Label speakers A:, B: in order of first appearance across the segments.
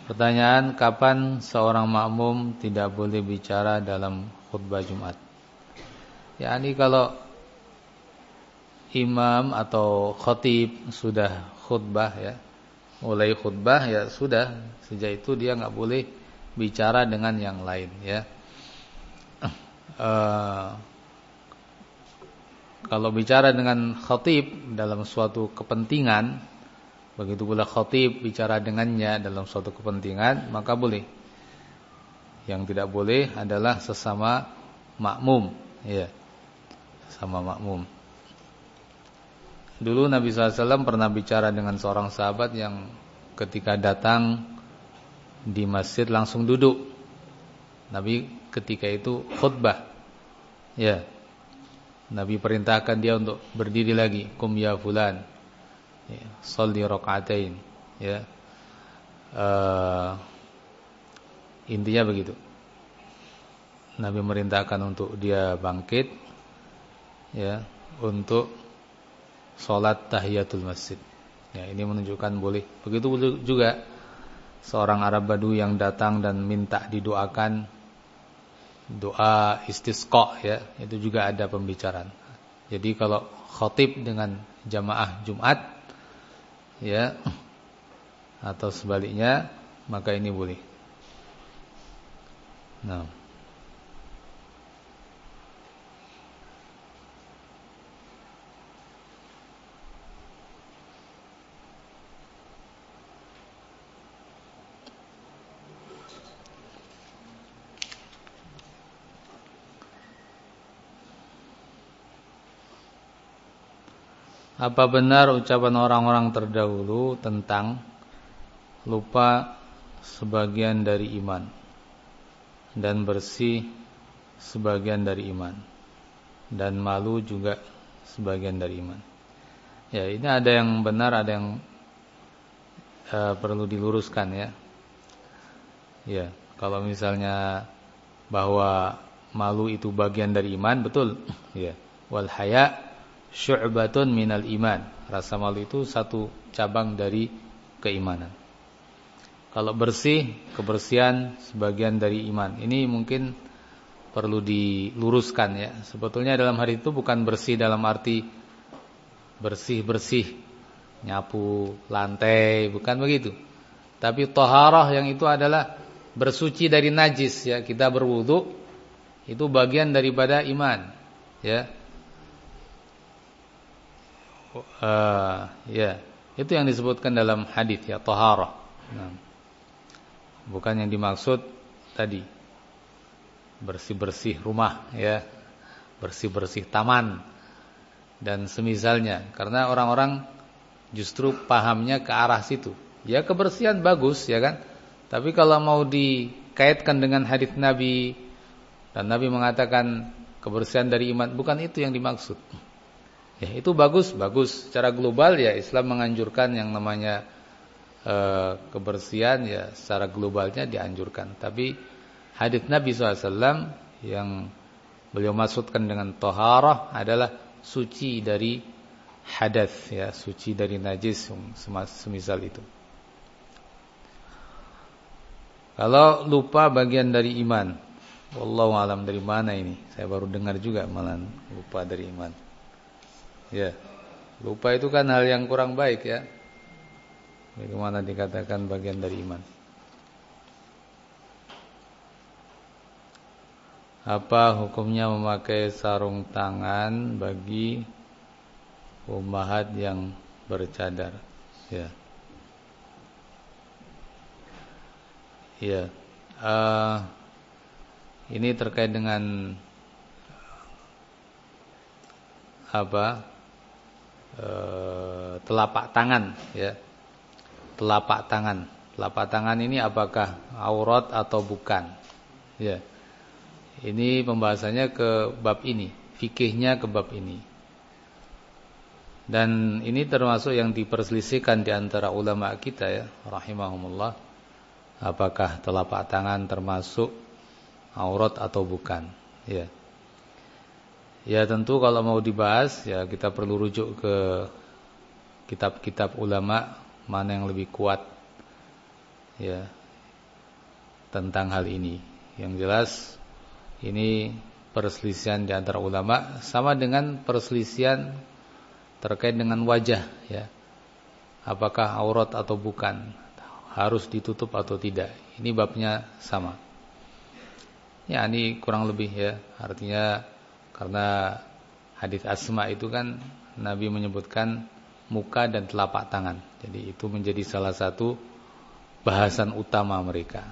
A: Pertanyaan, kapan seorang makmum tidak boleh bicara dalam khutbah Jumat? Yani kalau imam atau khatib sudah khutbah ya, mulai khutbah ya sudah, sejak itu dia nggak boleh bicara dengan yang lain ya. Kalau bicara dengan khatib dalam suatu kepentingan, begitu pula khatib bicara dengannya dalam suatu kepentingan, maka boleh. Yang tidak boleh adalah sesama makmum ya, sama makmum. Dulu Nabi SAW pernah bicara dengan seorang sahabat yang ketika datang di masjid langsung duduk. Nabi ketika itu khutbah ya, Nabi perintahkan dia untuk berdiri lagi. Kum ya fulan ya, sholli rakaatain ya. Intinya begitu. Nabi merintahkan untuk dia bangkit ya, untuk sholat tahiyatul masjid. Ya, ini menunjukkan boleh. Begitu juga seorang Arab Badu yang datang dan minta didoakan doa istisqa ya, itu juga ada pembicaraan. Jadi kalau khatib dengan jamaah Jumat ya, atau sebaliknya, maka ini boleh. Nah, apa benar ucapan orang-orang terdahulu tentang lupa sebagian dari iman dan bersih sebagian dari iman dan malu juga sebagian dari iman? Ya, ini ada yang benar, ada yang perlu diluruskan ya. Ya, kalau misalnya bahwa malu itu bagian dari iman, betul. Ya, wal haya syu'batun minal iman. Rasa malu itu satu cabang dari keimanan. Kalau bersih, kebersihan sebagian dari iman. Ini mungkin perlu diluruskan ya. Sebetulnya dalam hari itu bukan bersih dalam arti bersih-bersih, nyapu lantai, bukan begitu. Tapi taharah yang itu adalah bersuci dari najis ya. Kita berwudu itu bagian daripada iman ya. Ya, itu yang disebutkan dalam hadis ya, taharah. Nah, bukan yang dimaksud tadi bersih-bersih rumah ya, bersih-bersih taman dan semisalnya. Karena orang-orang justru pahamnya ke arah situ. Ya, kebersihan bagus ya kan. Tapi kalau mau dikaitkan dengan hadis Nabi dan Nabi mengatakan kebersihan dari iman, bukan itu yang dimaksud. Ya, itu bagus. Secara global ya Islam menganjurkan yang namanya kebersihan ya, secara globalnya dianjurkan. Tapi hadits Nabi SAW yang beliau maksudkan dengan taharah adalah suci dari hadas ya, suci dari najis semisal itu. Kalau lupa bagian dari iman, wallahu alam, dari mana ini? Saya baru dengar juga malah lupa dari iman. Ya, lupa itu kan hal yang kurang baik ya. Bagaimana dikatakan bagian dari iman? Apa hukumnya memakai sarung tangan bagi ummahat yang bercadar? Ya. Ya. Ini terkait dengan apa? Telapak tangan ya. Telapak tangan ini apakah aurat atau bukan? Ya. Ini pembahasannya ke bab ini, fikihnya ke bab ini. Dan ini termasuk yang diperselisihkan di antara ulama kita ya, rahimahumullah. Apakah telapak tangan termasuk aurat atau bukan? Ya. Ya tentu kalau mau dibahas ya kita perlu rujuk ke kitab-kitab ulama mana yang lebih kuat. Ya, tentang hal ini. Yang jelas ini perselisihan di antara ulama, sama dengan perselisihan terkait dengan wajah, ya. Apakah aurat atau bukan, harus ditutup atau tidak. Ini babnya sama. Ya, ini kurang lebih, ya. Artinya karena hadis Asma itu kan Nabi menyebutkan muka dan telapak tangan. Jadi itu menjadi salah satu bahasan utama mereka.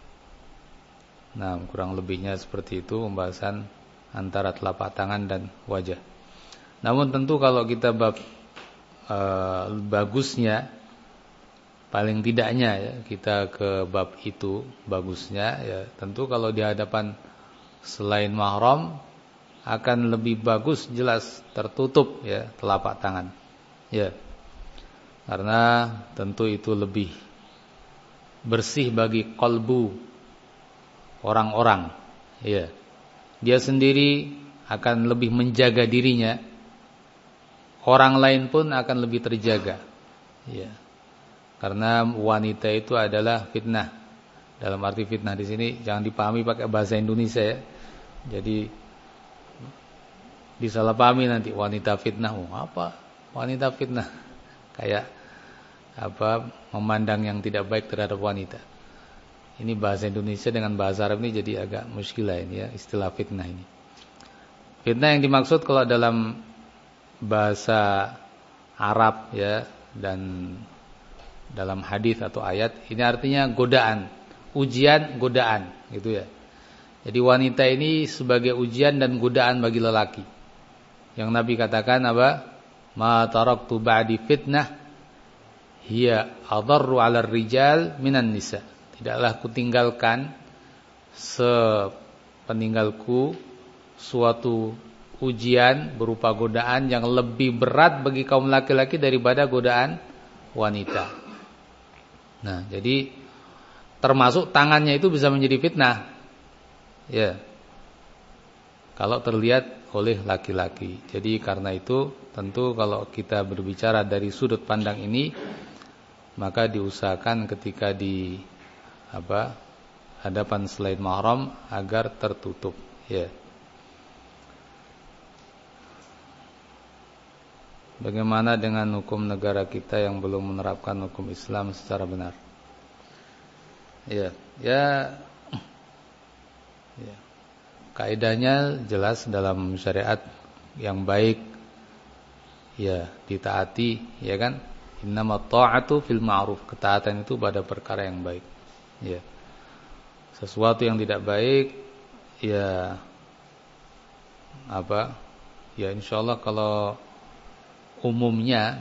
A: Nah, kurang lebihnya seperti itu pembahasan antara telapak tangan dan wajah. Namun tentu kalau kita bab bagusnya, paling tidaknya ya, kita ke bab itu bagusnya ya, tentu kalau di hadapan selain mahram akan lebih bagus jelas tertutup ya telapak tangan. Ya. Karena tentu itu lebih bersih bagi kalbu orang-orang. Ya. Dia sendiri akan lebih menjaga dirinya. Orang lain pun akan lebih terjaga. Ya. Karena wanita itu adalah fitnah. Dalam arti fitnah di sini jangan dipahami pakai bahasa Indonesia ya. Jadi disalahpahami nanti wanita fitnah. Oh, apa? Wanita fitnah. Kayak apa? Memandang yang tidak baik terhadap wanita. Ini bahasa Indonesia dengan bahasa Arab ini jadi agak muskilah ini ya, istilah fitnah ini. Fitnah yang dimaksud kalau dalam bahasa Arab ya dan dalam hadis atau ayat ini artinya godaan, ujian, godaan gitu ya. Jadi wanita ini sebagai ujian dan godaan bagi lelaki. Yang Nabi katakan apa? Ma taraktu ba'di fitnah hiya adarru 'ala rijal minan nisa. Tidaklah kutinggalkan sepeninggalku suatu ujian berupa godaan yang lebih berat bagi kaum laki-laki daripada godaan wanita. Nah, jadi termasuk tangannya itu bisa menjadi fitnah. Ya. Kalau terlihat oleh laki-laki. Jadi karena itu tentu kalau kita berbicara dari sudut pandang ini, maka diusahakan ketika di hadapan selain mahram agar tertutup. Ya. Bagaimana dengan hukum negara kita yang belum menerapkan hukum Islam secara benar? Ya. Kaidahnya jelas dalam syariat yang baik ya ditaati, ya kan? Innamat ta'atu fil ma'ruf. Ketaatan itu pada perkara yang baik. Ya. Sesuatu yang tidak baik ya ya insyaallah kalau umumnya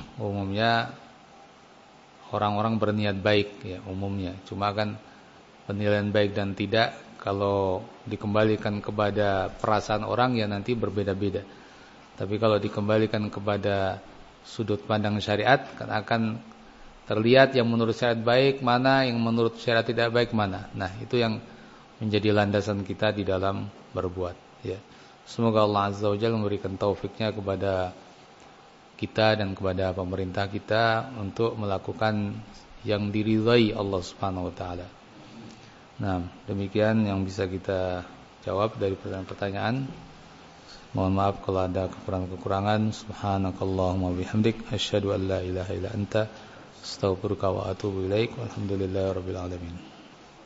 A: orang-orang berniat baik ya umumnya. Cuma kan penilaian baik dan tidak kalau dikembalikan kepada perasaan orang ya nanti berbeda-beda. Tapi kalau dikembalikan kepada sudut pandang syariat kan akan terlihat yang menurut syariat baik mana, yang menurut syariat tidak baik mana. Nah, itu yang menjadi landasan kita di dalam berbuat ya. Semoga Allah Azza wa Jalla memberikan taufiknya kepada kita dan kepada pemerintah kita untuk melakukan yang diridhai Allah Subhanahu wa taala. Nah, demikian yang bisa kita jawab dari pertanyaan-pertanyaan. Mohon maaf kalau ada kekurangan-kekurangan. Subhanakallahumma bihamdik asyhadu an la ilaha illa anta astaghfiruka wa atubu ilaik. Walhamdulillahirabbil alamin.